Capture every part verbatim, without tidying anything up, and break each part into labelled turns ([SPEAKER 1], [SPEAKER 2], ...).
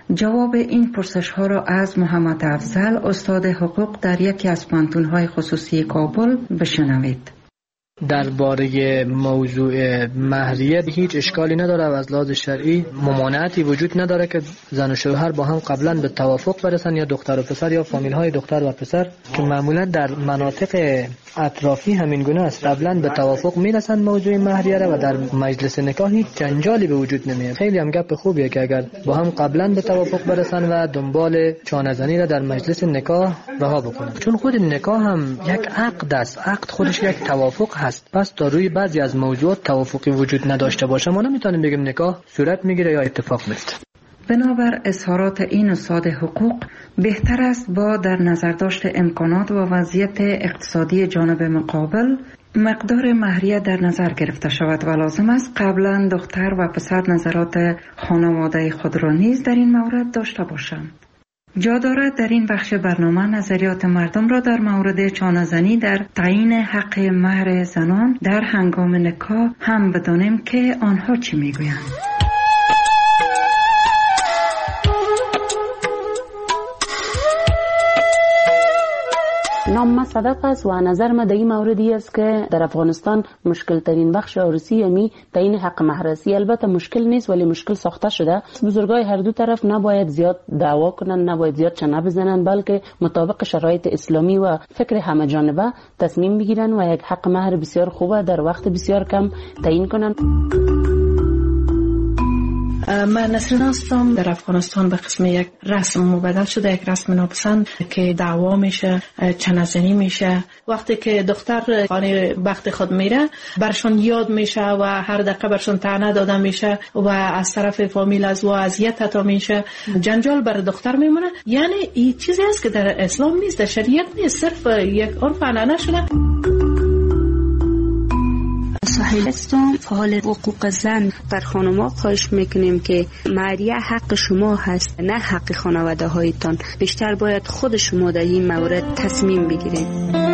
[SPEAKER 1] جواب این پرسش ها را از محمد افضل استاد حقوق در یکی از پانتون‌های خصوصی کابل بشنوید.
[SPEAKER 2] درباره موضوع مهریه هیچ اشکالی نداره و از لحاظ شرعی ممانعتی وجود نداره که زن و شوهر با هم قبلا به توافق برسن، یا دختر و پسر یا فامیل های دختر و پسر که معمولا در مناطق اطرافی همین گونه است، قبلا به توافق میرسن موضوع مهریه را و در مجلس نکاح هیچ جنجالی به وجود نمیاد. خیلی هم گپ خوبیه که اگر با هم قبلا به توافق برسن و دنبال چانه‌زنی را در مجلس نکاح رها بکنن، چون خود نکاح هم یک عقد است، عقد خودش یک توافق هست. پس تا روی بعضی از موضوعات توافقی وجود نداشته باشه ما نمیتونیم بگیم نکاح صورت میگیره یا اتفاق میفته.
[SPEAKER 1] بنابر اظهارات این استاد حقوق بهتر است با در نظر داشت امکانات و وضعیت اقتصادی جانب مقابل مقدار مهریه در نظر گرفته شود و لازم است قبلا دختر و پسر نظرات خانواده خود را نیز در این مورد داشته باشند. جا دارد در این بخش برنامه نظریات مردم را در مورد چانه‌زنی در تعیین حق مهر زنان در هنگام نکاح هم بدانیم که آنها چی میگویند.
[SPEAKER 3] نام ما صدق است و نظر ما در این موردی است که در افغانستان مشکل ترین بخش عروسی یعنی تعیین حق مهر است. البته مشکل نیست ولی مشکل ساخته شده. بزرگای هر دو طرف نباید زیاد دعوا کنن، نباید زیاد چنه بزنن، بلکه مطابق شرایط اسلامی و فکر همه جانبه تصمیم بگیرن و یک حق مهر بسیار خوبه در وقت بسیار کم تعیین کنن.
[SPEAKER 4] من نسرین هستم. در افغانستان به قسم یک رسم مبدل شده، یک رسم ناپسند که دعوا میشه، چنه‌زنی میشه. وقتی که دختر خانه بخت خود میره برشون یاد میشه و هر دقیقه برشون طعنه داده میشه و از طرف فامیل از و اذیت تا میشه، جنجال بر دختر میمونه. یعنی این چیزی است که در اسلام نیست، در شریعت نیست، صرف یک عرف عنعنه شده.
[SPEAKER 5] سهیل هستم، فعال حقوق زن. بر خانم‌ها خواهش میکنیم که مهریه حق شما هست، نه حق خانواده هایتان. بیشتر باید خود شما در این مورد تصمیم بگیرید.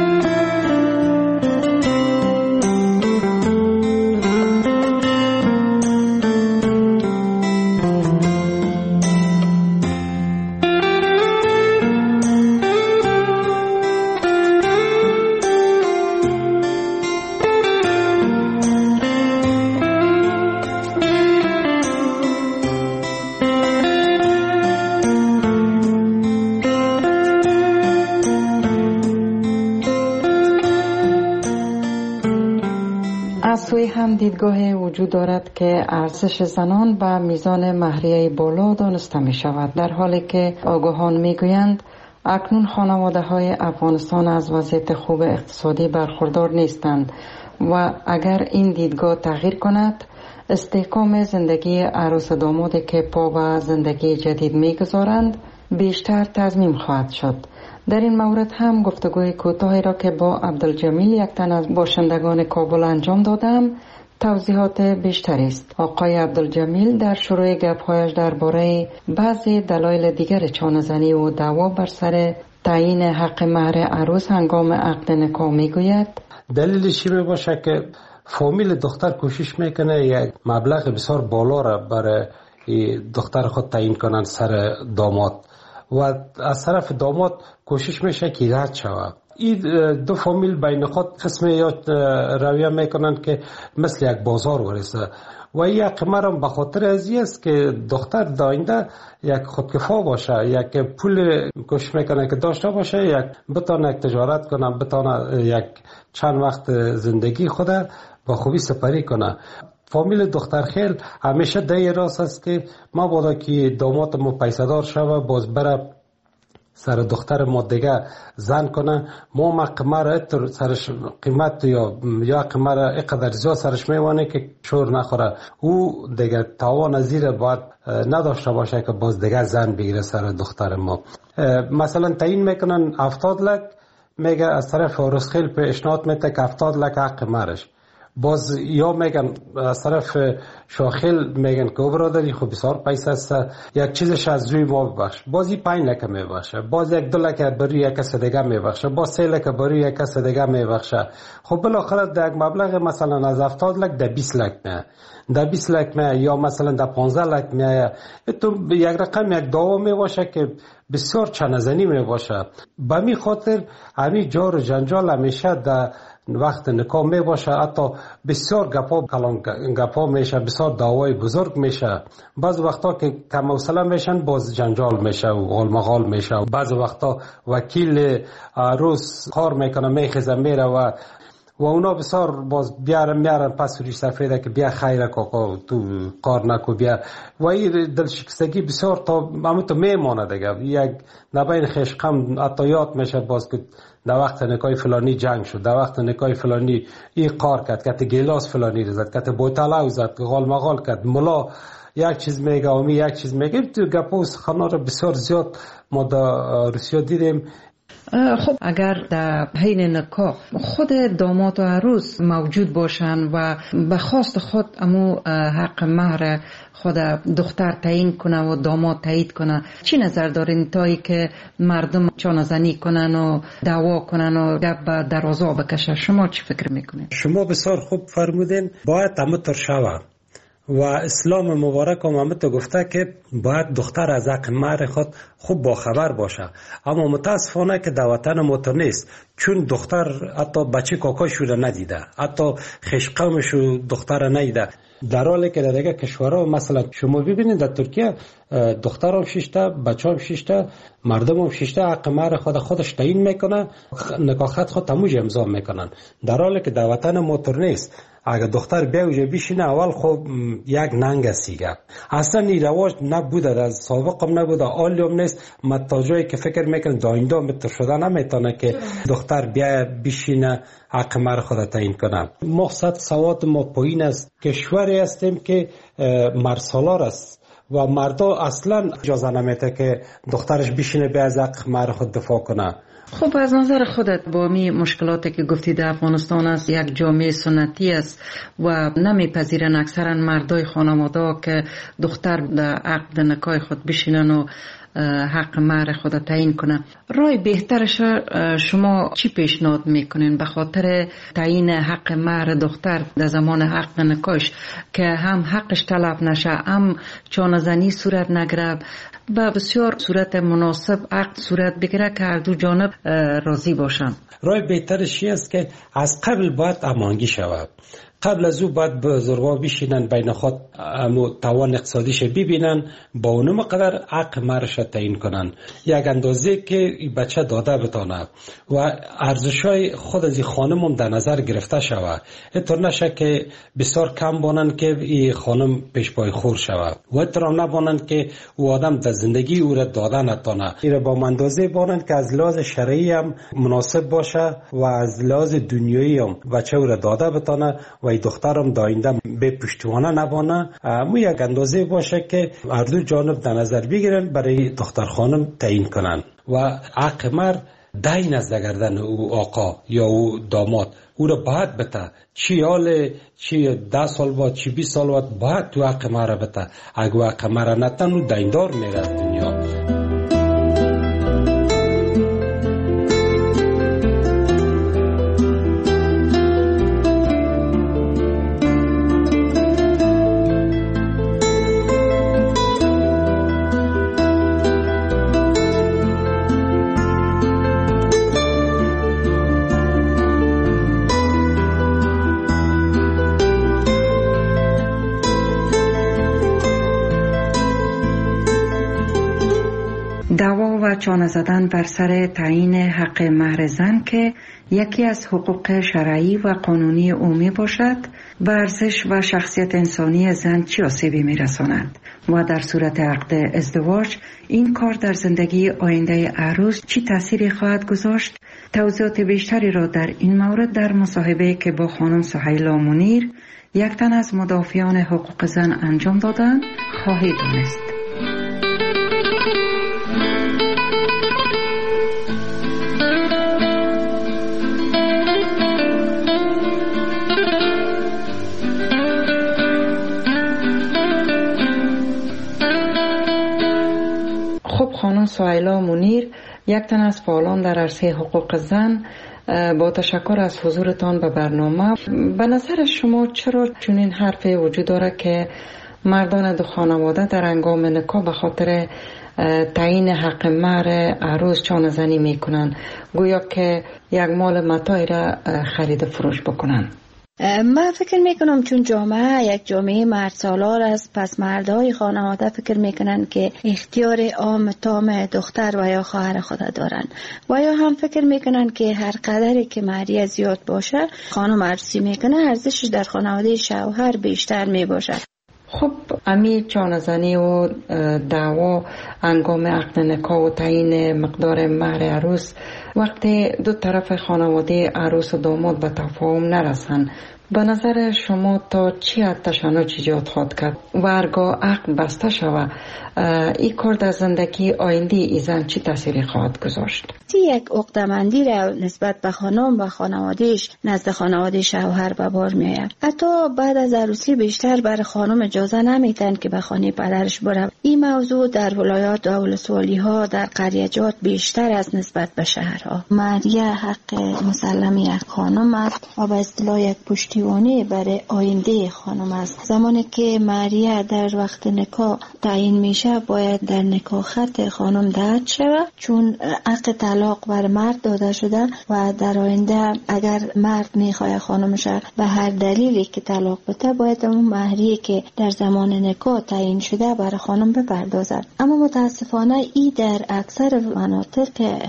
[SPEAKER 1] هم دیدگاه وجود دارد که ارزش زنان به میزان مهریه بالا دانسته می شود، در حالی که آگاهان می گویند اکنون خانواده های افغانستان از وضعیت خوب اقتصادی برخوردار نیستند و اگر این دیدگاه تغییر کند استحکام زندگی عروس دامادی که پا به زندگی جدید می گذارند بیشتر تضمین خواهد شد. در این مورد هم گفتگوی کوتاهی را که با عبدالجمیل یک تن از باشندگان کابل انجام دادم توضیحات بیشتری است. آقای عبدالجمیل در شروع گپ‌هایش درباره بعضی دلایل دیگر چانه‌زنی و دعوا بر سر تعیین حق مهر عروس هنگام عقد نکاح میگوید
[SPEAKER 6] دلیلش می باشه که فامیل دختر کوشش میکنه یک مبلغ بسیار بالا را برای دختر خود تعیین کنن سر داماد و از طرف داماد کوشش میشه که رد شود. این دو فامیل بین خود قسم یا رویه میکنن که مثل یک بازار ورسه و یک قمرم به خاطر ازی است که دختر داینده یک خودکفا باشه، یک پول کوشش میکنه که داشته باشه، یک بتانه یک تجارت کنه، بتانه یک چند وقت زندگی خود با خوبی سپری کنه. فامیل دختر خیل همیشه ده راست است که ما بادا که داماد ما پیسدار شوه باز بره سر دختر ما دیگه زن کنه، ما ما قمر اتر سرش قیمت یا یا قمر اقدر زیاد سرش میوانه که شور نخوره، او دیگه تاوان زیر باید نداشته باشه که باز دیگه زن بگیره سر دختر ما. مثلا تعیین میکنن هفتاد لک، میگه از طرف رسخیل پیشنهاد میده که هفتاد لک حق مرش، باز یا میگن از طرف شاخیل میگن که برادری خب بسیار پیسه است یک چیزش از روی ما ببخش، بازی پنج لکه میبخشه، باز یک دو لکه بروی یک کس دیگه میبخشه، باز سه لکه بروی یک کس دیگه میبخشه. خب بالاخره در یک مبلغ مثلا از هفتاد لک در بیست لک نه در بیست لک می یا مثلا در پانزده لک می، تو یک رقم یک دعوا می باشه که بسیار چنزنی می باشه. به می خاطر همین جار و جنجال همیشه در وقت نکاح می باشه، حتی بسیار گپا کلام گپا میشه، بسیار دعوای بزرگ میشه. بعض وقتا که کم حوصله میشن باز جنجال میشه و غالمغال میشه. بعض وقتا وکیل عروس کار میکنه میخزه میره و و اونا بسیار باز بیارن میارن پس روی سفیده که بیا خیره کاکا تو کار نکو بیا، و این دلشکستگی بسیار تا همون تو میمانه دیگه. یک نبین خشقم حتی یاد میشه باز که در وقت نکای فلانی جنگ شد، در وقت نکای فلانی این کار کرد، کت گیلاس فلانی رزد، کت بوتلاو زد، غال مغال کرد، ملا یک چیز میگه امی یک چیز میگه. تو گپا و سخنا رو بسیار زیاد ما در روسیه دیدیم.
[SPEAKER 1] خب اگر در حین نکاح خود داماد و عروس موجود باشن و به خواست خود امو حق مهر خود دختر تعیین کنه و داماد تایید کنه، چی نظر دارین تایی که مردم چانه‌زنی کنن و دعوا کنن و گپ به درازا بکشه؟ شما چی فکر میکنین؟
[SPEAKER 6] شما بسیار خوب فرمودین. باید همه طور شوه و اسلام مبارک هم همه تو گفته که باید دختر از حق مهر خود خوب باخبر باشه. اما متاسفانه که در وطن ما تو نیست، چون دختر حتی بچه کاکاشو رو ندیده، حتی خشقمشو دختر ندیده. در حالی که در دیگه کشورها مثلا شما ببینید در ترکیه دختر هم شیشته، بچه هم شیشته، مردم هم شیشته حق مهر خود خودش تعیین میکنه، نکاح خط خود تموج امضا میکنن. در حالی که در وطن ما تو نیست. اگر دختر بیا اوجه بیشینه اول خب یک ننگ سیگه. اصلا این رواج نبوده، در سابق هم نبوده، آلی هم نیست. متاجایی که فکر میکنه داینده متر شده نمیتونه که دختر بیا بیشینه حق مهر خود تعیین کنه. مقصد سواد ما پایین است. کشوری هستیم که مرسالار است و مردا اصلا اجازه نمیده که دخترش بیشینه بیا از حق مهر خود دفاع کنه.
[SPEAKER 1] خب از نظر خودت با می مشکلاتی که گفتی در افغانستان است، یک جامعه سنتی است و نمیپذیرن اکثرا مردای خانواده که دختر در عقد نکاح خود بشینن و حق مهر خود تعیین کنه. رای بهترش شما چی پیشنهاد میکنین به خاطر تعیین حق مهر دختر در زمان حق نکاحش که هم حقش طلب نشه، هم چانه‌زنی صورت نگیره، به بسیار صورت مناسب عقد صورت بگیره که هر دو جانب راضی باشن؟
[SPEAKER 6] رای بهترش است که از قبل باید امانگی شود. قبل از او باید بزرگا بشینن بین خود امو توان اقتصادیش ببینن، با اونم قدر حق مهرش تعیین کنن، یک اندازه که این بچه داده بتانه و ارزشای خود از این خانم هم در نظر گرفته شود. اینطور نشه که بسیار کم بانن که این خانم پیش پای خور شود و اینطور هم نبانن که او آدم در زندگی او را داده نتانه. این را با اندازه بانن که از لحاظ شرعی هم مناسب باشه و از لحاظ دنیایی هم بچه او را داده بتانه و ای دخترم داینده به پشتوانه نبانه. مو یک اندازه باشه که هر دو جانب در نظر بگیرن برای دختر خانم تعیین کنن و حق مهر دین از گردن او آقا یا او داماد او را باید بته، چی حال چی ده سال بعد چی بیست سال بعد باید تو حق مهر بته. اگه حق مهر نتن او دیندار میره از دنیا.
[SPEAKER 1] دعوا و چانه زدن بر سر تعیین حق مهر زن که یکی از حقوق شرعی و قانونی عمومی باشد، به ارزش و شخصیت انسانی زن چه آسیبی می‌رساند و در صورت عقد ازدواج این کار در زندگی آینده عروس چه تأثیری خواهد گذاشت؟ توضیحات بیشتری را در این مورد در مصاحبه که با خانم سهیلا منیر، یک تن از مدافعان حقوق زن انجام دادند خواهید دانست. خانم سهیلا منیر، یک تن از فعالان در عرصه حقوق زن، با تشکر از حضورتان به برنامه. به نظر شما چرا چنین حرفی وجود داره که مردان دو خانواده در هنگام نکاح به خاطر تعیین حق مهر عروس چانه زنی میکنن، گویا که یک مال متاعی را خرید فروش بکنن؟
[SPEAKER 7] من فکر میکنم چون جامعه یک جامعه مرد سالار است، پس مردای خانواده فکر میکنن که اختیار عام تام دختر و یا خواهر خود دارن و یا هم فکر میکنن که هر قدری که مهریه زیاد باشه خانم عروسی میکنه ارزشش در خانواده شوهر بیشتر میباشد.
[SPEAKER 1] خب امی چانه‌زنی و دعوا هنگام عقد نکاح و تعیین مقدار مهر عروس وقتی دو طرف خانواده عروس و داماد به تفاهم نرسن، به نظر شما تا چی حد تشنج ایجاد خواهد کرد و هرگاه عقد بسته شود این کار در زندگی آینده ای زن چی تأثیری خواهد گذاشت؟
[SPEAKER 7] یک عقده‌مندی را نسبت به خانم و خانوادهش نزد خانواده شوهر به بار میآید. حتی بعد از عروسی بیشتر بر خانم اجازه نمیدن که به خانه پدرش بره. این موضوع در ولایات و ولسوالی ها در قریه‌جات بیشتر از نسبت به شهرها. مهریه حق مسلم یک خانم است و به اصطلاح یک پشتیبانی برای آینده خانم است. زمانی که مهریه در وقت نکاح تعیین میشه باید در نکاح خط خانم دهد شود، چون حق طلاق بر مرد داده شده و در آینده اگر مرد میخواد خانمش به هر دلیلی که طلاق بده باید اون مهریه که در زمان نکاح تعیین شده برای خانم بپردازد. اما متاسفانه ای در اکثر مناطق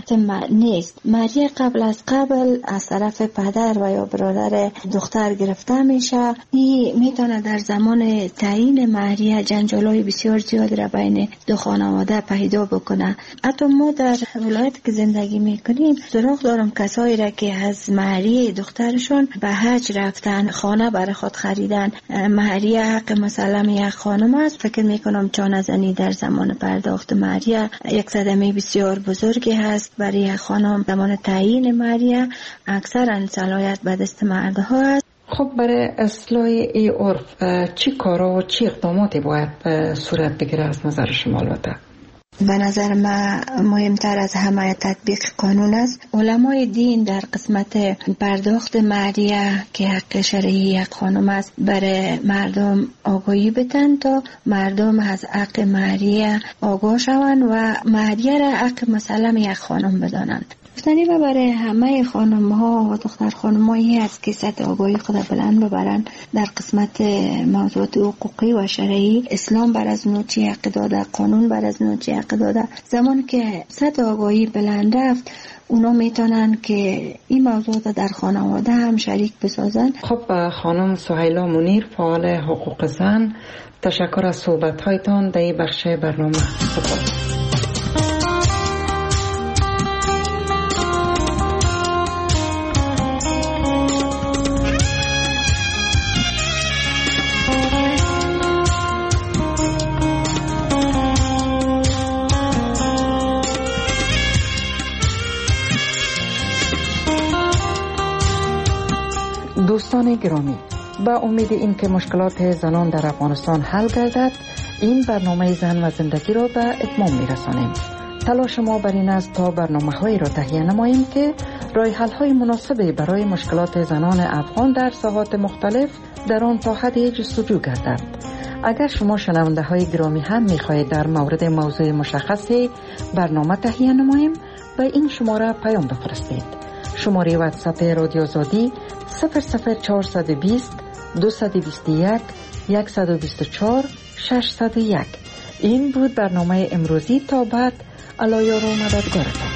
[SPEAKER 7] نیست. مهریه قبل از قبل از طرف پدر و یا برادر دختر گرفته میشه. این میتونه در زمان تعیین مهریه جنجالای بسیار زیاد را بین دو خانواده پیدا بکنه. حتی ما در ولایت که زندگی میکنیم سراغ دارم کسایی را که از مهریه دخترشون به حج رفتن، خانه برای خود خریدن. مهریه حق مسلم یک خانم است. فکر میکنم چانه‌زنی در زمان پرداخت مهریه یک صدمه بسیار بزرگی هست برای یک خانم. زمان تعیین مهریه اکثرا صلاحیت به دست مردها است.
[SPEAKER 1] خب برای اصلاح ای عرف چی کارا و چی اقداماتی باید صورت بگیره از نظر شما؟ البته
[SPEAKER 7] به نظر من مهمتر از همه تطبیق قانون است. علمای دین در قسمت پرداخت مهریه که حق شرعی یک خانم است برای مردم آگاهی بدن تا مردم از حق مهریه آگاه شوند و مهریه را حق مسلم یک خانم بدانند. گفتنی و برای همه خانم ها و دختر خانم هایی است که سطح آگاهی خود بلند ببرند در قسمت موضوعات حقوقی و شرعی. اسلام بر از نوچی حق داده، قانون بر از نوچی حق داده. زمان که سطح آگاهی بلند رفت اونا میتونن که این موضوعات در خانواده هم شریک بسازن.
[SPEAKER 1] خب خانم سهیلا منیر، فعال حقوق زن، تشکر از صحبت هایتان در این بخش برنامه. سپاس. دوستان گرامی، با امید این که مشکلات زنان در افغانستان حل گردد این برنامه زن و زندگی را به اتمام میرسانیم. تلاش ما بر این است تا برنامه هایی را تهیه نماییم که راه حل های مناسبی برای مشکلات زنان افغان در ساحات مختلف در آن تا حدی جستجو گردد. اگر شما شنونده های گرامی هم میخواهید در مورد موضوع مشخصی برنامه تهیه نماییم به این شماره پیام بفرستید. شماره واتساپ رادیو آزادی صفر صفر چهارصد و بیست دویست و بیست و یک صد و بیست و چهار ششصد و یک. این بود برنامه امروزی. تا بعد، الله یار و مددگارتان.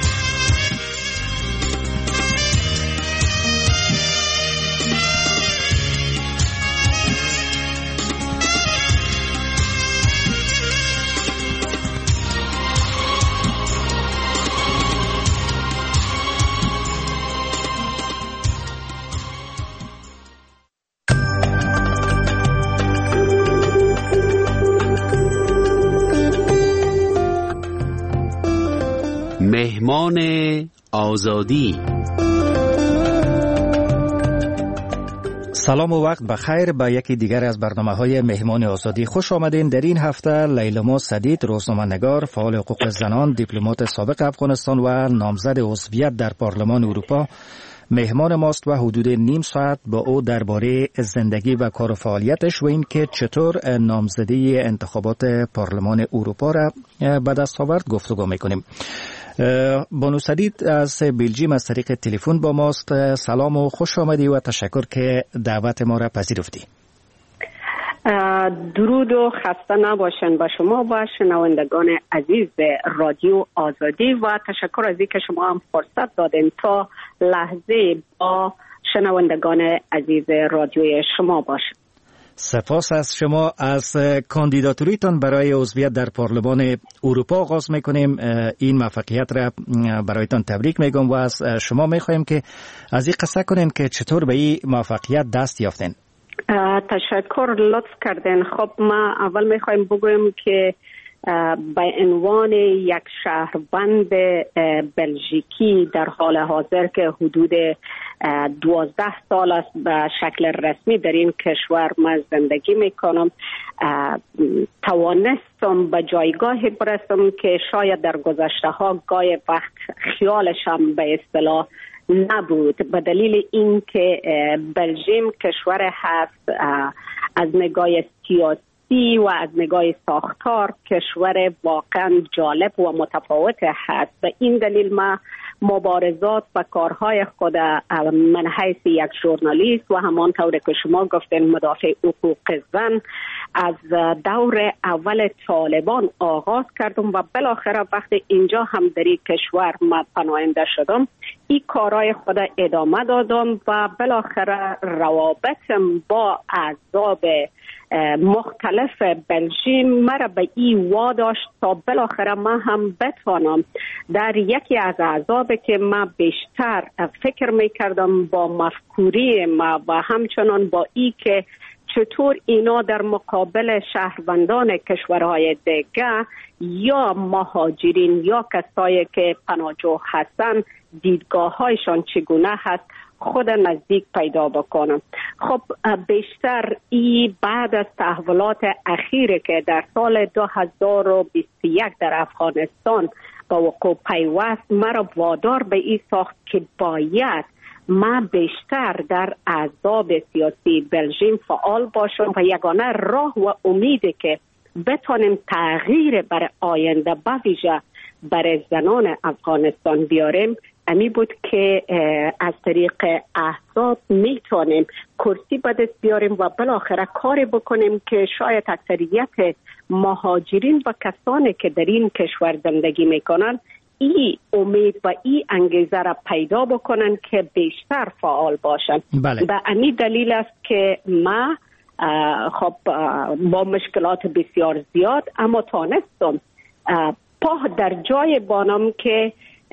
[SPEAKER 8] مهمان آزادی. سلام و وقت بخیر به یکی دیگر از برنامه‌های مهمان آزادی. خوش آمدین. در این هفته لیلما سدید، روزنامه‌نگار، فعال حقوق زنان، دیپلمات سابق افغانستان و نامزد عضویت در پارلمان اروپا مهمان ماست و حدود نیم ساعت با او درباره زندگی و کار و فعالیتش و این که چطور نامزدی انتخابات پارلمان اروپا را به دست آورد گفتگو میکنیم. بانو سدید از بلژیم از طریق تلفن با ماست. سلام و خوش آمدی و تشکر که دعوت ما را پذیرفتی.
[SPEAKER 9] درود و خسته نباشن با شما و شنوندگان عزیز رادیو آزادی و تشکر از اینکه شما هم فرصت دادین تا لحظه با شنوندگان عزیز رادیوی شما باشم.
[SPEAKER 8] سپاس از شما. از کاندیداتوریتان برای عضویت در پارلمان اروپا آغاز میکنیم. این موفقیت را برایتان تبریک میگم و از شما میخوایم که از این قصه کنین که چطور به این موفقیت دست یافتین.
[SPEAKER 9] تشکر، لطف کردین. خب ما اول میخوایم بگویم که به عنوان یک شهروند بلژیکی در حال حاضر که حدود دوازده سال است به شکل رسمی در این کشور من زندگی میکنم، توانستم به جایگاهی برسم که شاید در گذشته ها گاهی وقت خیالشم به اصطلاح نبود، به دلیل اینکه بلژیم کشور هست از نگاه سیاسی و از نگاه ساختار کشور واقعا جالب و متفاوت هست. به این دلیل ما مبارزات و کارهای خود من حیث یک ژورنالیست و همانطور که شما گفتین مدافع حقوق زن از دور اول طالبان آغاز کردم و بالاخره وقتی اینجا هم در این کشور ما پناهنده شدم این کارهای خود ادامه دادم و بالاخره روابطم با احزاب مختلف بلژیم مرا به این واداشت تا بالاخره ما هم بتوانم در یکی از احزاب که ما بیشتر فکر میکردم با مفکوری ما و همچنان با ای که چطور اینا در مقابل شهروندان کشورهای دیگه یا مهاجرین یا کسایی که پناهجو هستن دیدگاه هایشان چگونه هست خود نزدیک پیدا بکنم. خب بیشتر ای بعد از تحولات اخیری که در سال دو هزار و بیست و یک در افغانستان با وقوع پیوست مرا وادار به این ساخت که باید ما بیشتر در احزاب سیاسی بلژیم فعال باشم و یگانه راه و امیدی که بتونیم تغییر بر آینده به ویژه برای زنان افغانستان بیاریم امی بود که از طریق احزاب میتونیم کرسی به دست بیاریم و بالاخره کاری بکنیم که شاید اکثریت مهاجرین و کسانی که در این کشور زندگی میکنن ای امید و ای انگیزه را پیدا بکنن که بیشتر فعال باشن.
[SPEAKER 8] بله.
[SPEAKER 9] به امی دلیل است که ما خب با مشکلات بسیار زیاد اما تانستم پا در جای بانم که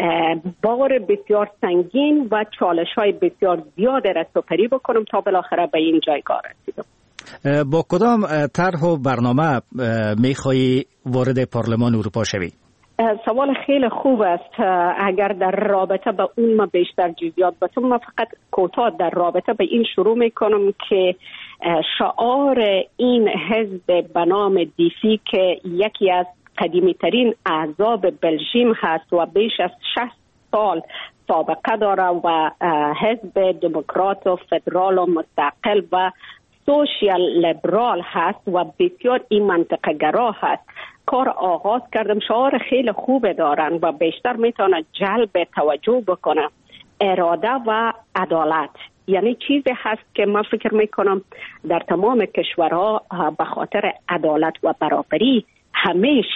[SPEAKER 9] بار بسیار سنگین و چالش های بسیار زیاد را سپری بکنم تا بالاخره به این جایگاه رسیدم.
[SPEAKER 8] با کدام طرح و برنامه میخوایی وارد پارلمان اروپا شوی؟
[SPEAKER 9] سوال خیلی خوب است. اگر در رابطه به اون ما بیشتر جزئیات بتونم، من فقط کوتاه در رابطه به این شروع میکنم که شعار این حزب به نام دیفی که یکی از قدیمی ترین احزاب بلژیم هست و بیش از شصت سال سابقه داره و حزب دموکرات و فدرال و مستقل و سوشیال لیبرال هست و بسیار این منطقه گرا هست. کار آغاز کردم، شعار خیلی خوب دارن و بیشتر میتونه جلب توجه بکنه. اراده و عدالت یعنی چیزی هست که من فکر میکنم در تمام کشورها به خاطر عدالت و برابری همیش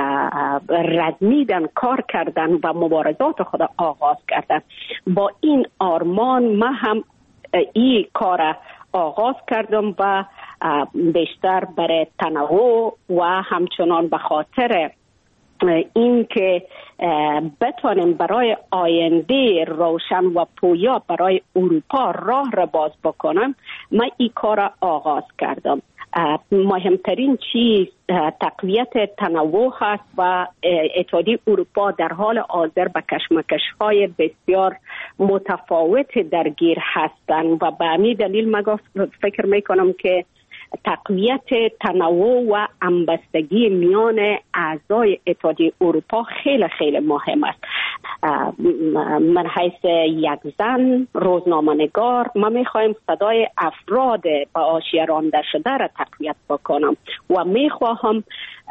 [SPEAKER 9] رزمیدن، کار کردن و مبارزات خود آغاز کردن. با این آرمان من هم این کار آغاز کردم و بیشتر برای تنوع و همچنان به خاطر این که بتوانیم برای آینده روشن و پویا برای اروپا راه را باز بکنم، من این کار را آغاز کردم. مهمترین چیز تقویت تنوع هست و اتحادیه اروپا در حال حاضر به کشمکش‌های بسیار متفاوت درگیر هستند و به همین دلیل من فکر میکنم که تقویت تنوع و همبستگی میان اعضای اتحادیه اروپا خیلی خیلی مهم است. من حیث یک زن روزنامه‌نگار ما میخوایم صدای افراد با حاشیه رانده شده را تقویت بکنم و میخواهم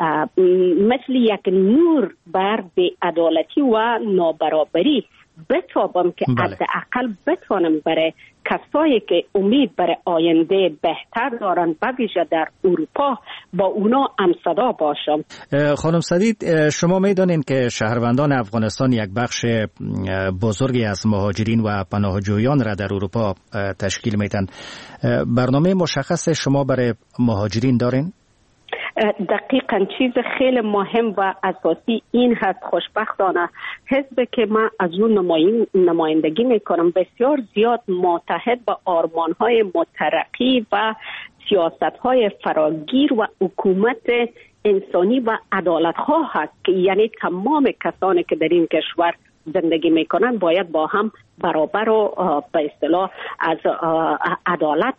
[SPEAKER 9] مثل یک نور بر بی‌عدالتی و نابرابری بتابم که حداقل بتوانم برای کسایی که امید برای آینده بهتر دارن بویژه در اروپا با اونا هم صدا باشم.
[SPEAKER 8] خانم سدید، شما میدانید که شهروندان افغانستان یک بخش بزرگی از مهاجرین و پناهجویان را در اروپا تشکیل میدن. برنامه مشخص شما برای مهاجرین دارین؟
[SPEAKER 9] دقیقاً چیز خیلی مهم و اساسی این هست. خوشبختانه حزب که من از اون نمایندگی میکنم بسیار زیاد متحد با آرمانهای مترقی و سیاستهای فراگیر و حکومت انسانی و عدالتخواه هست که یعنی تمام کسانی که در این کشور زندگی میکنن باید با هم برابر و به اصطلاح از عدالت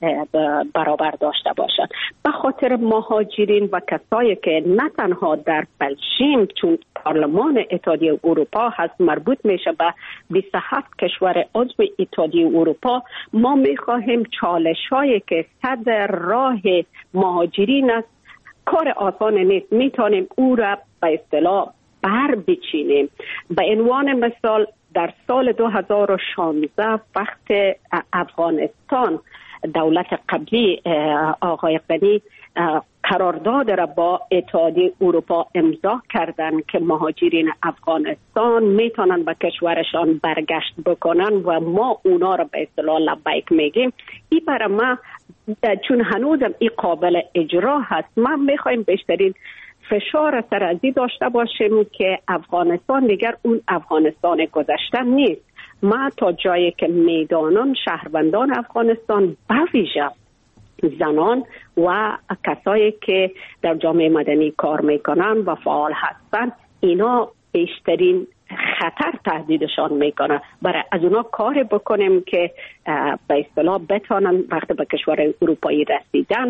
[SPEAKER 9] برابر داشته باشند. به خاطر مهاجرین و کسایی که نه تنها در بلژیم چون پارلمان اتحادیه اروپا هست مربوط میشه به بیست و هفت کشور عضو اتحادیه اروپا، ما میخواهیم چالش‌هایی که صدر راه مهاجرین است کار آسان نیست، میتونیم او را به اصطلاح بر بچینیم. به عنوان مثال در سال دو هزار و شانزده وقت افغانستان دولت قبلی آقای غنی قرارداد را با اتحادیه اروپا امضا کردند که مهاجرین افغانستان میتونن به کشورشان برگشت بکنن و ما اونا را به اصطلاح لبیک میگیم. این برای ما چون هنوزم این قابل اجرا هست، ما میخوایم بیشترین فشار سرازی داشته باشیم که افغانستان دیگر اون افغانستان گذشته نیست. ما تا جایی که میدانم شهروندان افغانستان بویژه زنان و کسایی که در جامعه مدنی کار میکنن و فعال هستن اینا بیشترین خطر تهدیدشان میکنه. برای از اونا کار بکنیم که به اصطلاح بتانن وقتی به کشور اروپایی رسیدن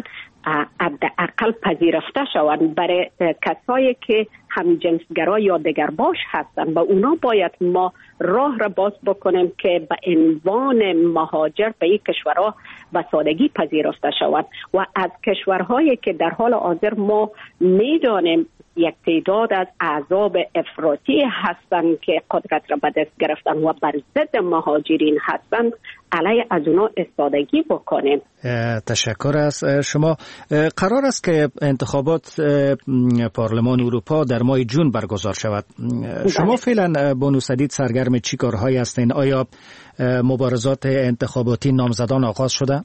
[SPEAKER 9] حداقل پذیرفته شوند. برای کسایی که هم جنسگرا یا دگر باش هستن و اونا باید ما راه را باز بکنیم که به عنوان مهاجر به این کشورها به سادگی پذیرفته شوند. و از کشورهایی که در حال حاضر ما میدانیم یک تعداد از احزاب افراطی هستند که قدرت را به دست گرفتن و بر ضد مهاجرین هستند، علیه از اونا استادگی بکنیم.
[SPEAKER 8] تشکر از شما. قرار است که انتخابات پارلمان اروپا در ماه جون برگزار شود. شما فعلا بانو سدید سرگرم چی کارهایی هستین؟ آیا مبارزات انتخاباتی نامزدان آغاز شده؟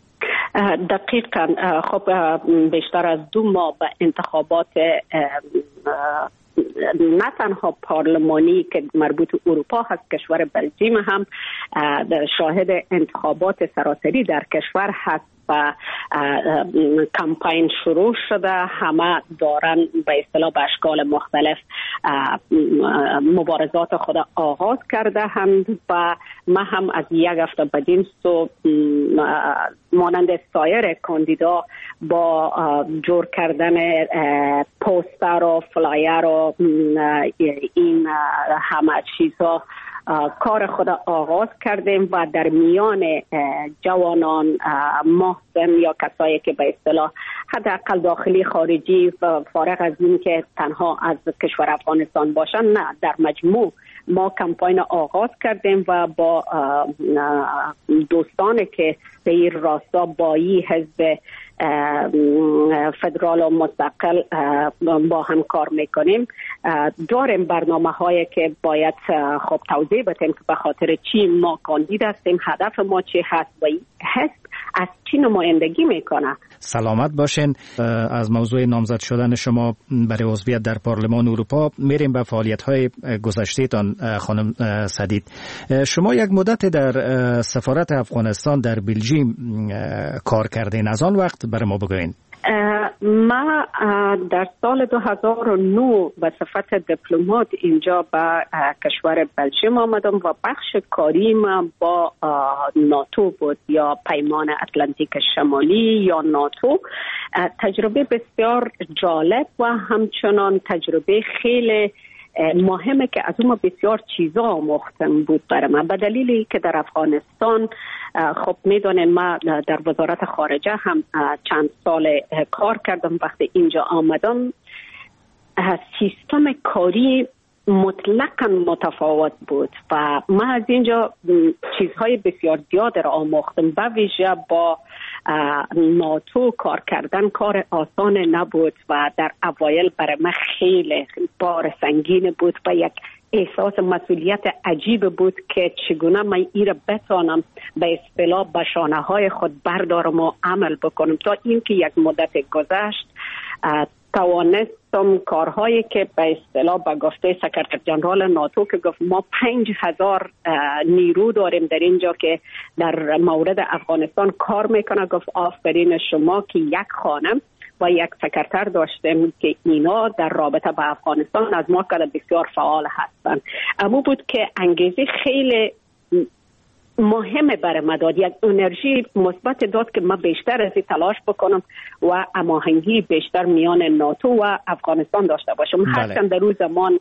[SPEAKER 9] دقیقاً. خب بیشتر از دو ماه به انتخابات نه تنها پارلمانی که مربوط اروپا هست، کشور بلژیم هم شاهد انتخابات سراسری در کشور هست و کمپین شروع شده. همه دارن به اصطلاح به اشکال مختلف مبارزات خود آغاز کرده هم و ما هم از یک هفته بدین سو مانند سایر کاندیدا با جور کردن پوستر و فلایر و این همه چیزها کار خود آغاز کردیم و در میان جوانان محسن یا کسایی که به اصطلاح حداقل داخلی خارجی فارغ از این که تنها از کشور افغانستان باشن، نه، در مجموع ما کمپاین آغاز کردیم و با دوستانی که به این راستا با این حزب فدرال و مستقل با هم کار میکنیم. داریم برنامه هایی که باید خب توضیح بدیم که به خاطر چی ما کاندید هستیم، هدف ما چی هست و حزب از چی نمایندگی میکنه.
[SPEAKER 8] سلامت باشین. از موضوع نامزد شدن شما برای عضویت در پارلمان اروپا میریم به فعالیت های گذشته تان. خانم سدید، شما یک مدت در سفارت افغانستان در بلژیم کار کردین، از آن وقت برای ما بگوین.
[SPEAKER 9] ما در سال دو هزار و نه به صفت دیپلمات اینجا به کشور بلژیم آمدم و بخش کاریم با ناتو بود یا پیمان اتلانتیک شمالی یا ناتو. تجربه بسیار جالب و همچنان تجربه خیلی مهمه که از اون بسیار چیزا آموختم بود برای من، به دلیلی که در افغانستان خب میدونین ما در وزارت خارجه هم چند سال کار کردم. وقتی اینجا آمدم سیستم کاری مطلقاً متفاوت بود و من از اینجا چیزهای بسیار زیاد را آموختم. به ویژه با ناتو کار کردن کار آسان نبود و در اوایل برای من خیلی بار سنگین بود و یک احساس مسئولیت عجیب بود که چگونه من این را بتانم به اصطلاح به شانه های خود بردارم و عمل بکنم. تا اینکه یک مدت گذشت توانستم کارهایی که به اصطلاح به گفته سکرتر جنرال ناتو که گفت ما پنج هزار نیرو داریم در اینجا که در مورد افغانستان کار میکنه، گفت آفرین شما که یک خانم و یک سکرتر داشتیم که اینا در رابطه با افغانستان از ما که بسیار فعال هستند. اما بود که انگیزه خیلی مهمه برای من داد، یک انرژی مثبت داد که من بیشتر از این تلاش بکنم و هماهنگی بیشتر میان ناتو و افغانستان داشته باشم. هرچند در روز زمان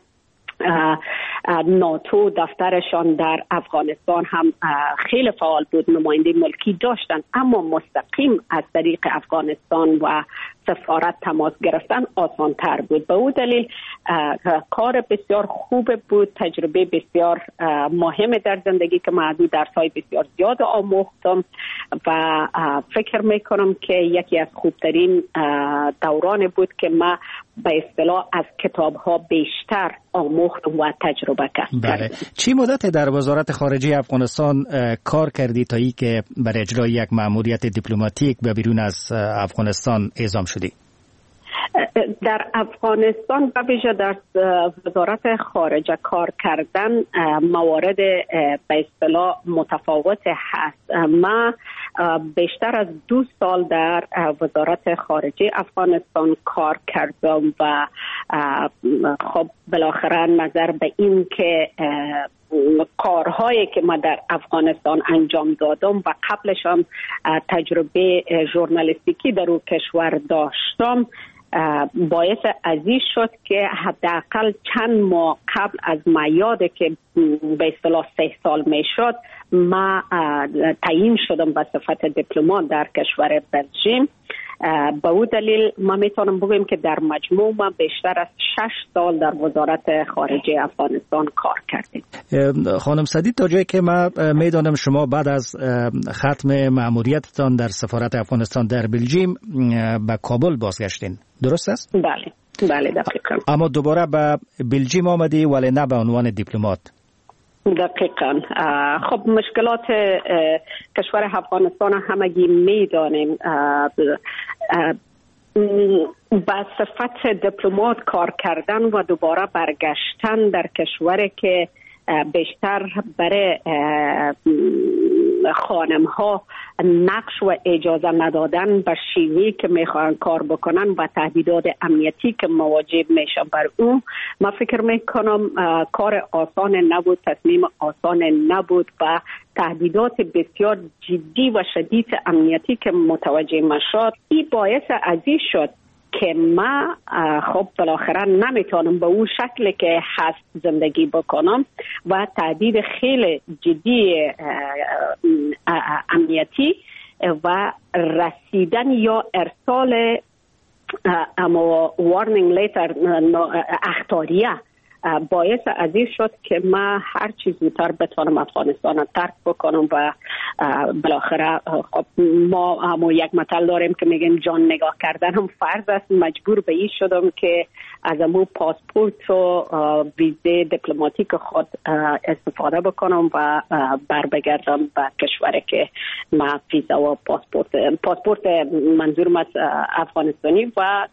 [SPEAKER 9] ناتو دفترشان در افغانستان هم خیلی فعال بود، نماینده ملکی داشتن، اما مستقیم از طریق افغانستان و سفارت تماس گرفتن آسان تر بود. به او دلیل کار بسیار خوب بود، تجربه بسیار مهم در زندگی که من درس‌های بسیار زیاد آموختم و فکر میکنم که یکی از خوبترین دوران بود که من به اصطلاح از کتاب‌ها بیشتر آموختم و تجربه کردم.
[SPEAKER 8] بله. چی مدت در وزارت خارجه افغانستان کار کردی تا ای که بر اجرای یک مأموریت دیپلماتیک به بیرون از افغانستان اعزام شدی؟
[SPEAKER 9] در افغانستان و ویژه در وزارت خارجه کار کردن موارد به اصطلاح متفاوت هست. ما بیشتر از دو سال در وزارت خارجه افغانستان کار کردم و خب بالاخره نظر به این که کارهایی که ما در افغانستان انجام دادم و قبلش هم تجربه ژورنالیستیکی در اون کشور داشتم باعث عزیز شد که حداقل چند ماه قبل از میاده که به اصطلاح سه سال می شد ما تعیین شدم به صفت دیپلمات در کشور بلژیم. به او دلیل ما میتونم بگویم که در مجموع ما بیشتر از شش سال در وزارت خارجه افغانستان کار کردیم.
[SPEAKER 8] خانم سدید، تا جایی که ما میدانم شما بعد از ختم مأموریتتان در سفارت افغانستان در بلژیم به کابل بازگشتین، درست است؟
[SPEAKER 9] بله بله دقیقاً.
[SPEAKER 8] اما دوباره به بلژیم آمدی ولی نه به عنوان دیپلمات.
[SPEAKER 9] دقیقاً. خب مشکلات کشور افغانستان همگی میدانیم. با صفت دیپلمات کار کردن و دوباره برگشتن در کشوری که بیشتر برای خانم ها نقش و اجازه ندادن به شیوهی که میخوان کار بکنن و تهدیدات امنیتی که مواجه میشن بر اون، من فکر میکنم کار آسان نبود، تصمیم آسان نبود و تهدیدات بسیار جدی و شدید امنیتی که متوجه میشد، این باعث عزیز شد که ما خب بالاخره نمیتونم به اون شکل که هست زندگی بکنم و تهدید خیلی جدی امنیتی و رسیدن یا ارسال اما وارنینگ لیتر اخطاریه باعث عزیز شد که ما هر چیز زودتر بتونم افغانستان رو ترک بکنم و بالاخره خب ما هم یک مثل داریم که میگیم جان نگاه کردن هم فرض است. مجبور به این شدم که از امو پاسپورت و ویزه دیپلماتیک خود استفاده بکنم و بر بگردم به کشوری که ما ویزا و پاسپورت پاسپورت منظورم از افغانستانی و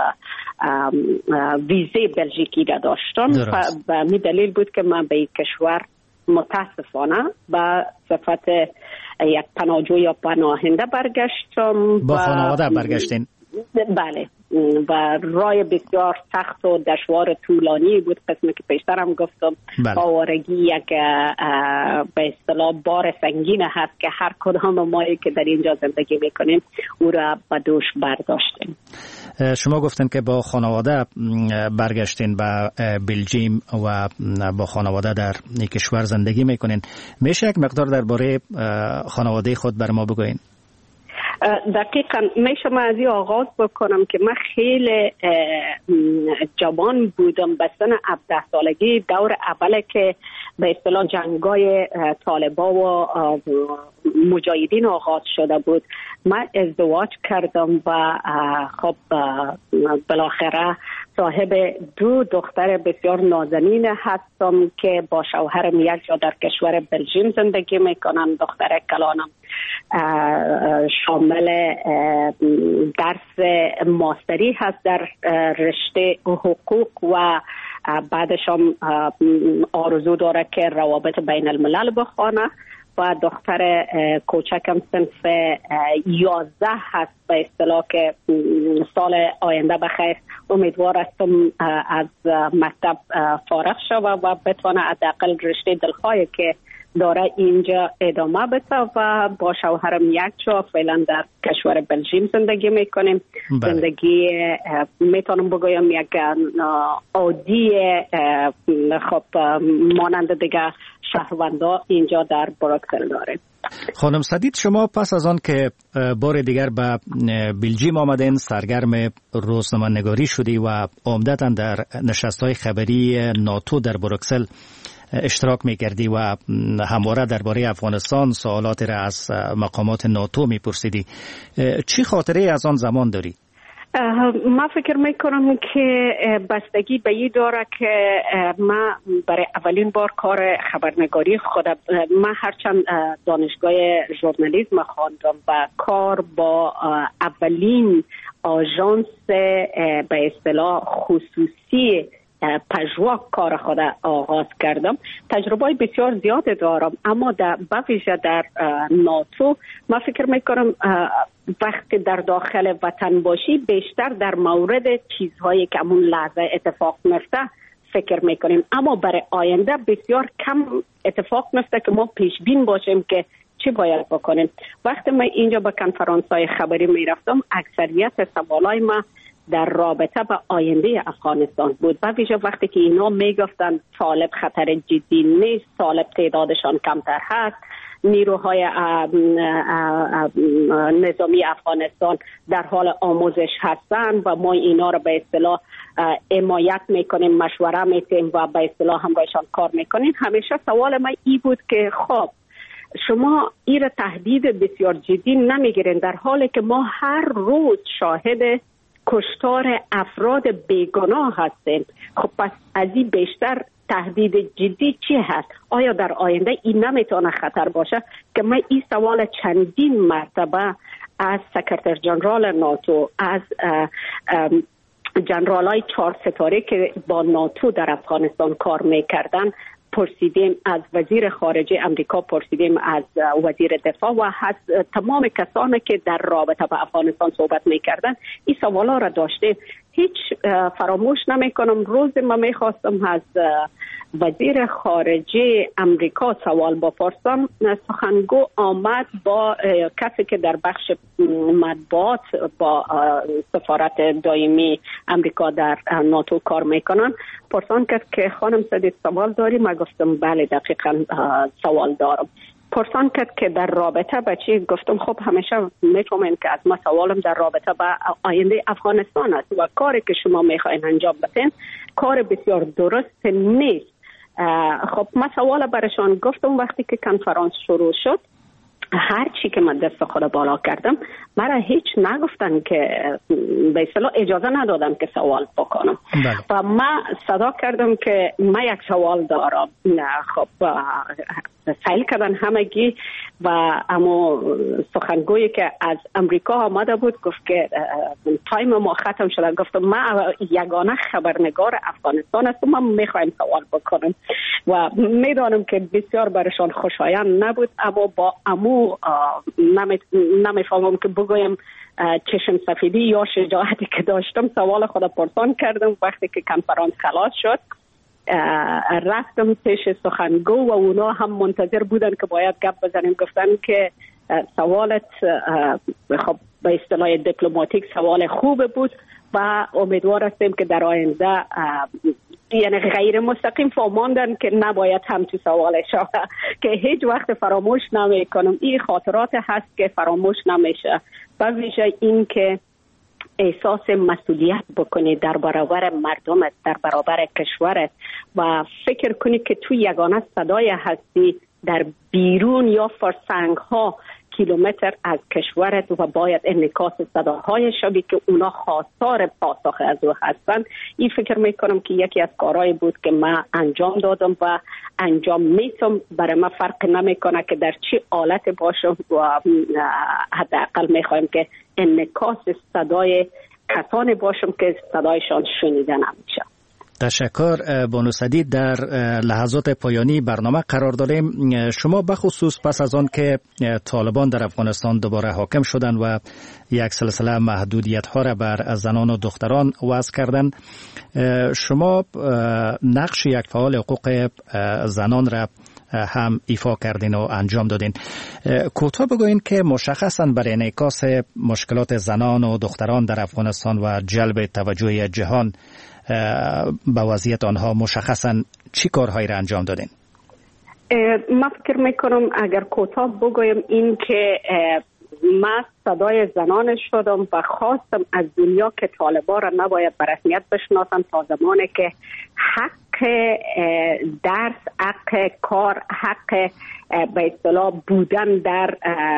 [SPEAKER 9] ویزه بلژیکی را داشتم و می دلیل بود که من به این کشور متاسفانه به صفت یک پناهجو یا پناهنده برگشتم.
[SPEAKER 8] با خانواده برگشتین؟
[SPEAKER 9] بله، و رای بسیار سخت و دشوار طولانی بود. قسمی که پیشترم گفتم آوارگی یک به اصطلاح بار سنگین هست که هر کدام مایی که در اینجا زندگی میکنیم او را به دوش برداشتیم.
[SPEAKER 8] شما گفتن که با خانواده برگشتین به بلژیم و با خانواده در این کشور زندگی میکنین. میشه یک مقدار درباره خانواده خود بر ما بگوین؟
[SPEAKER 9] دقیقا میشم از این آغاز بکنم که من خیلی جوان بودم، به سن هفده سالگی دور اوله که به اصطلاح جنگای طالبا و مجاهدین آغاز شده بود. من ازدواج کردم و خب بالاخره صاحب دو دختر بسیار نازنین هستم که با شوهرم یک جا در کشور بلژیم زندگی میکنم. دختر کلانم شامل درس ماستری هست در رشته حقوق و بعدش هم آرزو داره که روابط بین الملل بخونه و دختر کوچکم صنف یازده هست به اصطلاح که سال آینده بخیر امیدوار هستم از مکتب فارغ شوه و بتونه حداقل رشته دلخواهی که داره اینجا ادامه بده و با شوهرم یک جا فعلا در کشور بلژیم زندگی میکنیم. بله. زندگی میتونم بگویم یک عادی خب مانند دیگه شهروندا اینجا در بروکسل داریم.
[SPEAKER 8] خانم سدید، شما پس از آن که بار دیگر به بلژیم آمدین سرگرم روزنامه‌نگاری شدی و عمدتاً در نشست‌های خبری ناتو در بروکسل اشتراک می‌کردی و همواره درباره افغانستان سوالاتی را از مقامات ناتو می‌پرسیدی. چی خاطره از آن زمان داری؟
[SPEAKER 9] من فکر میکنم که بستگی به این داره که من برای اولین بار کار خبرنگاری خودم، من هرچند دانشگاه ژورنالیسم خواندم و کار با اولین آژانس به اصطلاح خصوصی پژوا کار خود آغاز کردم. تجربه بسیار زیاد دارم، اما در بویژه در ناتو من فکر میکنم وقتی در داخل وطن باشی بیشتر در مورد چیزهایی که همون لحظه اتفاق میفته فکر میکنیم، اما برای آینده بسیار کم اتفاق میفته که ما پیش بین باشیم که چی باید بکنیم. وقتی من اینجا به کنفرانس‌های خبری میرفتم اکثریت سوالای ما در رابطه با آینده افغانستان بود، و ویژه وقتی که اینا میگفتن طالب خطر جدی نیست، طالب تعدادشان کمتر هست، نیروهای نظامی افغانستان در حال آموزش هستند و ما اینا رو به اصطلاح حمایت میکنیم، مشوره میدیم و به اصطلاح همراهشان کار میکنیم. همیشه سوال من این بود که خب شما این تهدید بسیار جدی نمیگیرین در حالی که ما هر روز شاهد کشتار افراد بیگناه هستیم. خب پس از این بیشتر تهدید جدی چی هست؟ آیا در آینده این نمیتونه خطر باشه؟ که من این سوال چندین مرتبه از سکرتر جنرال ناتو، از جنرالای چهار ستاره که با ناتو در افغانستان کار میکردن پرسیدیم، از وزیر خارجه امریکا پرسیدیم، از وزیر دفاع و از تمام کسانی که در رابطه با افغانستان صحبت میکردن این سوالا را داشته. هیچ فراموش نمیکنم روز ما میخواستم از وزیر خارجه امریکا سوال بپرسم، سخنگو آمد با کسی که در بخش مطبوعات با سفارت دائمی امریکا در ناتو کار میکنن، پرسان کرد که خانم سدید سوال داری؟ من گفتم بله دقیقا سوال دارم. پرسان کرد که در رابطه با چی؟ گفتم خب همیشه میفهمین که از ما سوالم در رابطه با آینده افغانستان است و کاری که شما میخواین انجام بدین کار بسیار درست نیست. خب من سوال برشان گفتم وقتی که کنفرانس شروع شد هر چی که من دست خود بالا کردم مرا هیچ نگفتن که به اصطلاح اجازه ندادم که سوال بکنم. بله. و من صدا کردم که من یک سوال دارم. خب سیل کردن همگی و اما سخنگویی که از امریکا آمده بود گفت که تایم ما ختم شده. گفتم من یگانه خبرنگار افغانستان هستم، من میخوایم سوال بکنم و میدانم که بسیار برشان خوشایند نبود، اما با امو نمیفهمم که بگویم چشم سفیدی یا شجاعتی که داشتم سوال خود پرسان کردم. وقتی که کنفرانس خلاص شد رفتم پیش سخنگو و اونا هم منتظر بودن که باید گپ بزنیم. گفتن که سوالت خب به اصطلاح دیپلماتیک سوال خوب بود و امیدوار هستیم که در آینده یعنی غیر مستقیم فهماندن که نباید هم تو سوالش که هیچ وقت فراموش نمی کنم. این خاطرات هست که فراموش نمیشه و ویژه این که احساس مسئولیت بکنی در برابر مردمت، در برابر کشورت و فکر کنی که تو یگانه صدای هستی در بیرون یا فرسنگ ها کیلومتر از کشورت و باید انعکاس صداهای شبی که اونا خواستار پاسخ از او هستند. این فکر میکنم که یکی از کارهایی بود که من انجام دادم و انجام میتم. برای من فرق نمیکنه که در چه حالت باشم و حداقل میخوایم که انعکاس صدای کسانی باشم که صدایشان شنیده نمیشه.
[SPEAKER 8] تشکر بانو سدید. در لحظات پایانی برنامه قرار داریم. شما بخصوص پس از آن که طالبان در افغانستان دوباره حاکم شدند و یک سلسله محدودیت ها را بر زنان و دختران وضع کردند، شما نقش یک فعال حقوق زنان را هم ایفا کردین و انجام دادین. کوتاه بگوین که مشخصاً برای انعکاس مشکلات زنان و دختران در افغانستان و جلب توجه جهان به وضعیت آنها مشخصاً چی کارهایی را انجام دادین؟
[SPEAKER 9] من فکر میکنم اگر کوتاه بگویم این که من صدای زنان شدم و خواستم از دنیا که طالبان را نباید به رسمیت بشناسن تا زمانی که حق درس، حق کار، حق به اصطلاح بودن در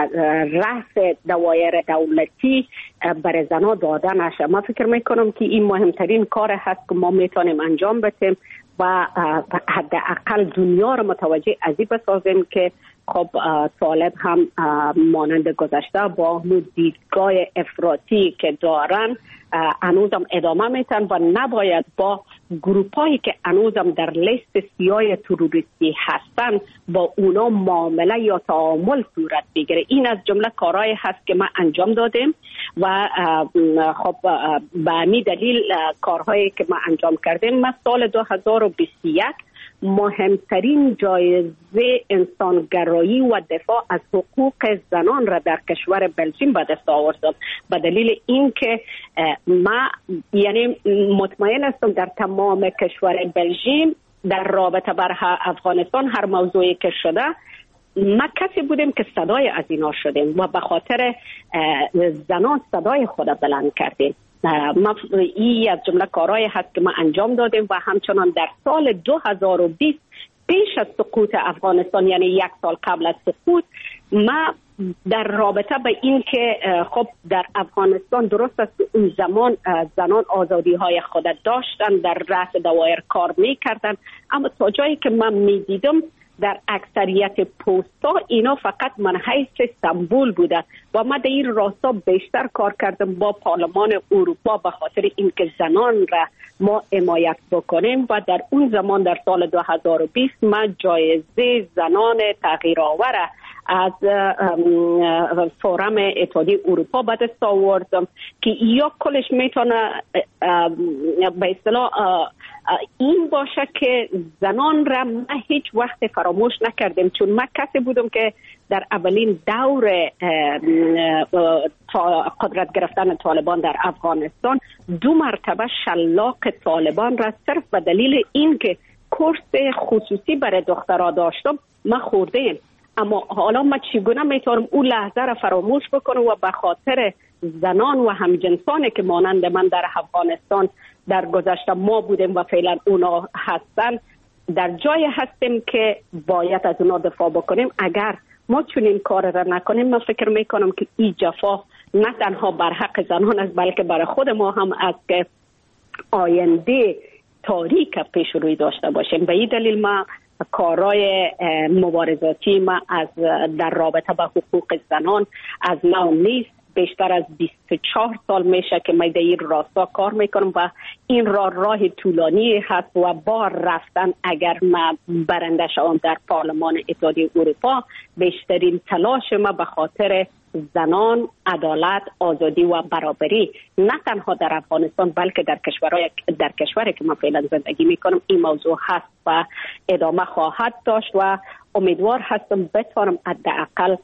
[SPEAKER 9] رأس دوایر دولتی برای زنان داده نشه. من فکر میکنم که این مهمترین کار هست که ما میتونیم انجام بدیم و حداقل دنیا را متوجه از این بسازیم که خب طالب هم مانند گذشته با دیدگاه افراطی که دارن هنوزم ادامه میتن و نباید با گروپایی که هنوزم در لیست سیاه تروریستی هستن با اونا معامله یا تعامل صورت بگیره. این از جمله کارهایی هست که ما انجام دادیم و خب به همین دلیل کارهایی که ما انجام کردیم، ما سال دو هزار و بیست و یک مهمترین جایزه انسانگرایی و دفاع از حقوق زنان را در کشور بلژیم به دست آوردم به دلیل اینکه ما یعنی مطمئن هستم در تمام کشور بلژیم در رابطه بر افغانستان هر موضوعی که شده ما کسی بودیم که صدای از اینا شدیم و به خاطر زنان صدای خود بلند کردیم. ما این از جمله کارهایی هست که ما انجام دادیم و همچنان در سال دو هزار و بیست پیش از سقوط افغانستان یعنی یک سال قبل از سقوط ما در رابطه به این که خب در افغانستان درست است اون زمان زنان آزادی های خود داشتن، در رأس دوایر کار می کردن، اما تا جایی که من می دیدم در اکثریت پوستا اینا فقط منحیث سمبول بوده و ما در این راستا بیشتر کار کردم با پارلمان اروپا به خاطر اینکه زنان را ما حمایت بکنیم و در اون زمان در سال دو هزار و بیست ما جایزه زنان تغییرآور از فورم اتحادیه اروپا به دست آوردم که یا کلش میتونه به اصطلاح این باشه که زنان را ما هیچ وقت فراموش نکردیم، چون من کسی بودم که در اولین دور قدرت گرفتن طالبان در افغانستان دو مرتبه شلاق طالبان را صرف به دلیل اینکه کورس خصوصی برای دخترها داشتم ما خوردیم. اما حالا ما چگونه میتونم اون لحظه را فراموش بکنم و به خاطر زنان و همجنسانی که مانند من در افغانستان در گذشته ما بودیم و فعلا اونا هستن در جای هستیم که باید از اونا دفاع بکنیم. اگر ما چنین کار را نکنیم من فکر میکنم که این جفا نه تنها بر حق زنان است بلکه برای خود ما هم است که آینده تاریک پیش روی داشته باشیم. به این دلیل ما کارهای مبارزاتی ما از در رابطه با حقوق زنان از نو نیست. بیشتر از بیست و چهار سال میشه که من در این راستا کار میکنم و این راه راه طولانی هست و با رفتن اگر ما برنده شوم در پارلمان اتحادیه اروپا بیشترین تلاش ما به خاطر زنان، عدالت، آزادی و برابری نه تنها در افغانستان بلکه در کشورهای در کشوری که من فعلا زندگی میکنم این موضوع هست و ادامه خواهد داشت و امیدوار هستم بتوانم حداقل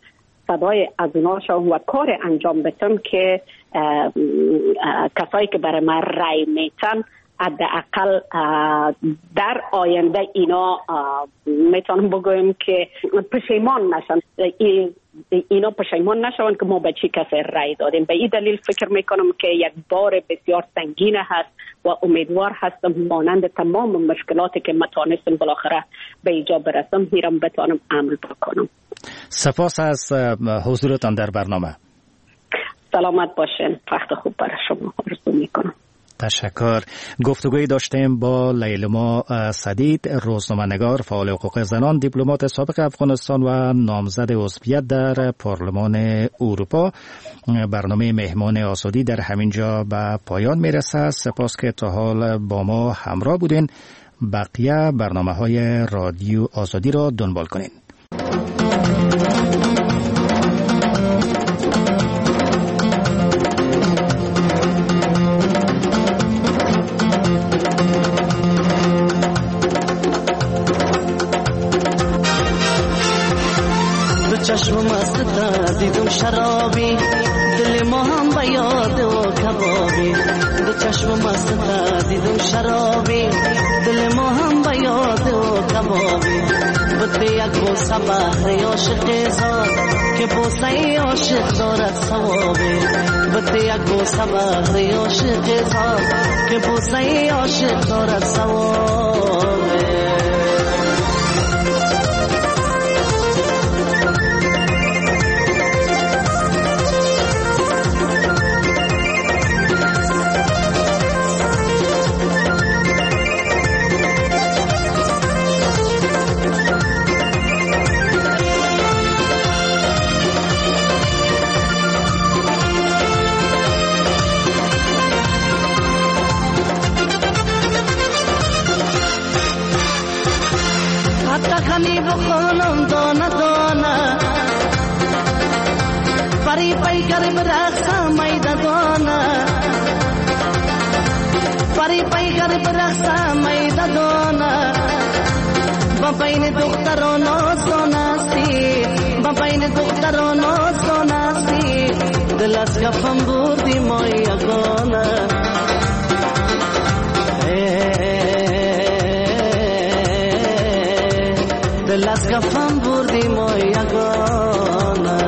[SPEAKER 9] صدای از اونا شوم و کار انجام بدم که کسایی که برای من رای میتن حداقل در آینده اینا میتونم بگویم که پشیمان نشن، اینا پشیمان نشون که ما به چی کسی رای دادیم. به این دلیل فکر میکنم که یک بار بسیار سنگین هست و امیدوار هستم مانند تمام مشکلاتی که متانستم بالاخره به ایجا برسم هیرم بتانم عمل بکنم.
[SPEAKER 8] سپاس از حضورتان در برنامه.
[SPEAKER 9] سلامت باشین. وقت خوب برای شما آرزو میکنم.
[SPEAKER 8] تشکر. گفتگوی داشتیم با لیلما سدید، روزنامه‌نگار، فعال حقوق زنان، دیپلمات سابق افغانستان و نامزد عضویت در پارلمان اروپا. برنامه مهمان آزادی در همینجا به پایان میرسه. سپاس که تا حال با ما همراه بودین. بقیه برنامه‌های رادیو آزادی را دنبال کنین.
[SPEAKER 10] چشم مست دیدم شرابی، دل ما هم به یاد و کبابی. دو چشم مست دیدم شرابی، دل ما هم به یاد و کبابی. بده یک بوسه بحر عاشق زاد که بوسه عاشق دارد ثوابی. بده یک بوسه بحر عاشق زاد که بوسه عاشق دارد ثوابی. بخونم دانه دانه پری پی کرب رخصا میده دانه پری پی کرب رخصا میده دانه با بین دختران آسانستی با بین دختران آسانستی دل از کفم بردی ما یگانه دل از کفم بردی ما یگانه.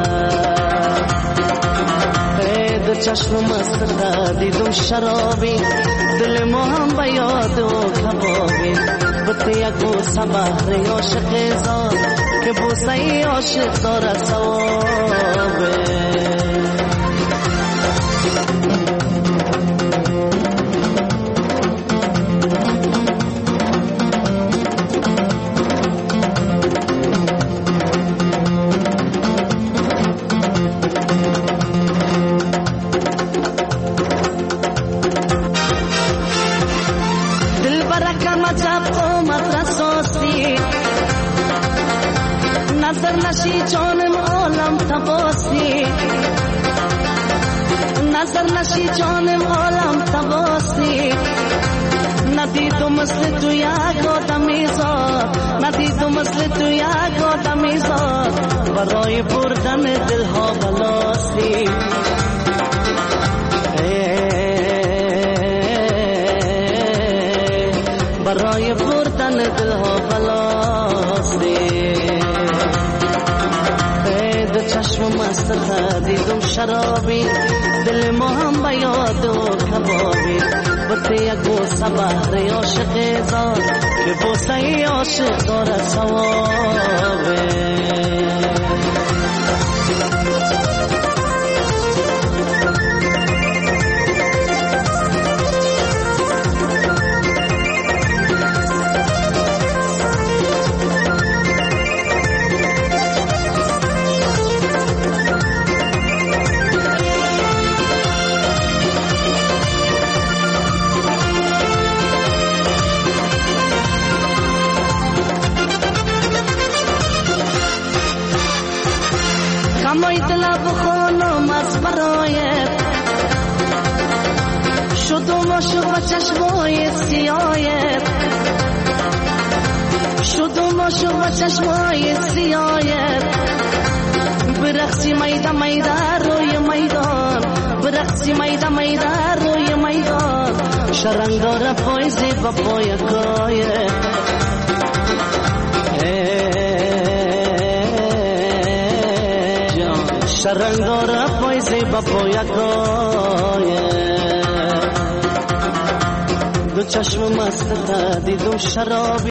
[SPEAKER 10] دو چشم مست دیدم شرابی، دل ما هم به یاد و کبابی. بده یک بوسه بحر عاشق زاد که بوسه عاشق دارد ثوابی. نظر نشی جانم عالم تباسی، نظر نشی جانم عالم تباسی. ندیدم مثل تو یک آدمی زاد، ندیدم مثل تو یک آدمی زاد برای بردن دلها بلاستی. برای بردن دلها بلاستی. چشم مست دیدم شرابی، دل ما هم به یاد و کبابی. بده یک بوسه بحر عاشق زاد که بوسه عاشق دارد ثوابی. کمای دل بخونم از برایت، شدم عاشق و چشمای سیایت، شدم عاشق و چشمای سیایت. برقصی میدان میدان روی میدان برقصی میدان میدان روی میدان شرنگار پایزی با پای کایه شرنگار پایزی با پای کایه دو چشم مست تا دیدم شرابی